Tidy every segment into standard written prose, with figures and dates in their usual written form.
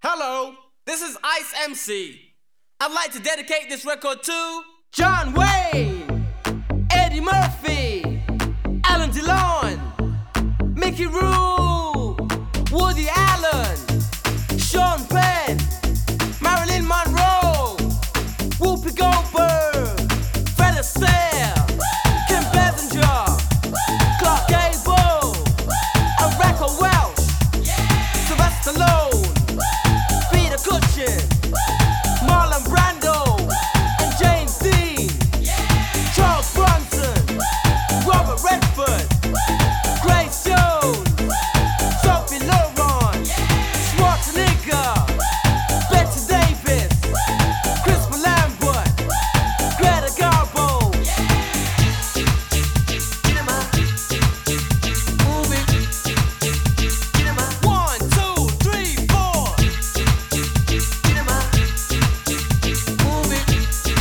Hello, this is Ice MC. I'd like to dedicate this record to John Wayne, Eddie Murphy, Alain Delon, Mickey Rourke, Woody Allen, Sean Penn, Marilyn Monroe, Whoopi Goldberg, Fred Astaire, Kim Basinger, Clark Gable, and Raquel Welch, Sylvester Stallone, Peter Cushing, Marlon Brando, and James Dean, Charles Bronson, Robert Redford, Grace Jones, Sophie Loren, Schwarzenegger, Bette Davis, Crispin Lambert, Greta Garbo. Move it. 1, 2, 3, 4. Move it.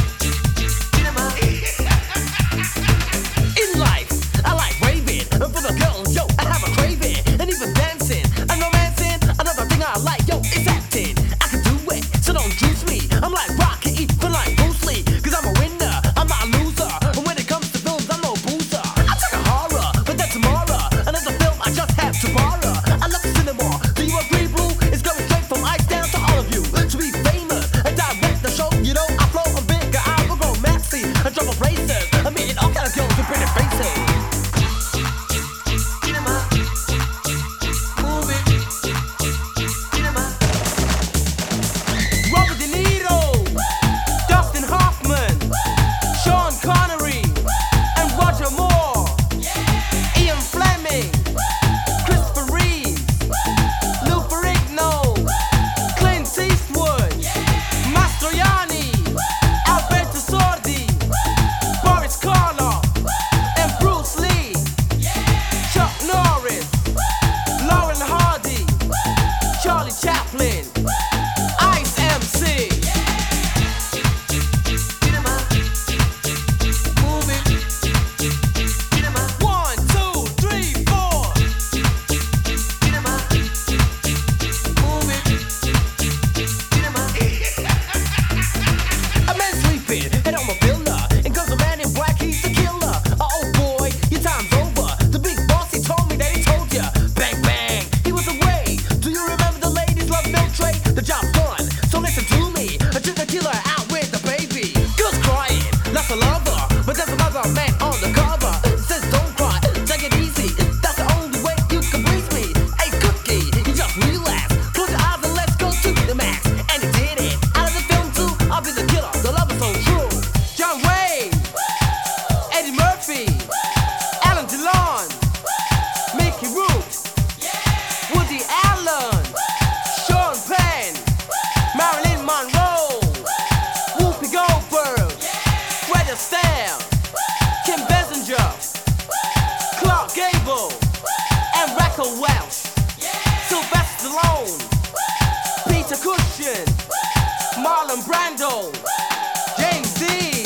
In life, I like raving, and for the girls, yo, I have a craving, and even dancing, and romancing. Another thing I like, yo, is acting. I can do it, so don't juice me. I'm like Rocky, even like Bruce Lee, 'cause I'm a winner, I'm not a loser. And when it comes to films, I'm no boozer. I take a horror, but that's tomorrow. Another film I just have to borrow. I love the cinema. Do you agree, Blue? It's going straight from Ice down to all of you. To be famous and direct the show, you know, I flow a bigger, I will go maxi and drop a braces. I mean, all kind of girls with pretty faces. Move it. Robert De Niro, Dustin Hoffman, Sean Connery, and Roger Moore, Ian Fleming, Christopher Reeve, Lou Ferrigno, Clint Eastwood, Mastroianni, Alberto Sordi, Boris Karloff, and Bruce Lee, Chuck Norris, Lauren Hardy, Charlie Chaplin, Ice MC. Move it. 1, 2, 3, 4. Move it. A man sleeping, and I'm a builder. And comes a man in black, he's the killer. Oh boy, your time's over. The big boss, he told me that he told ya. Bang bang, he was away. Do you remember the ladies love milk tray? The job's done, so listen to me. Until the killer out with the baby. Girls crying, that's a lover. But there's another man on the cover. Says don't cry, take it easy. That's the only way you can please me. Hey Cookie, you just relax. Close your eyes and let's go to the max. And he did it. Out of the film too, I'll be the killer. The love is so true. John Wayne, Eddie Murphy, Alain Delon, Mickey Rourke, Woody Allen, Sean Penn, Marilyn Monroe, Whoopi Goldberg, Fred Astaire, Kim Basinger, Clark Gable, and Raquel Welch, Sylvester Stallone, Peter Cushing, Marlon Brando, James Dean.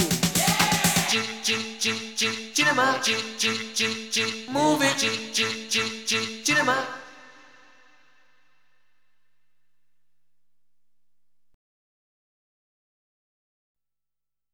Move it.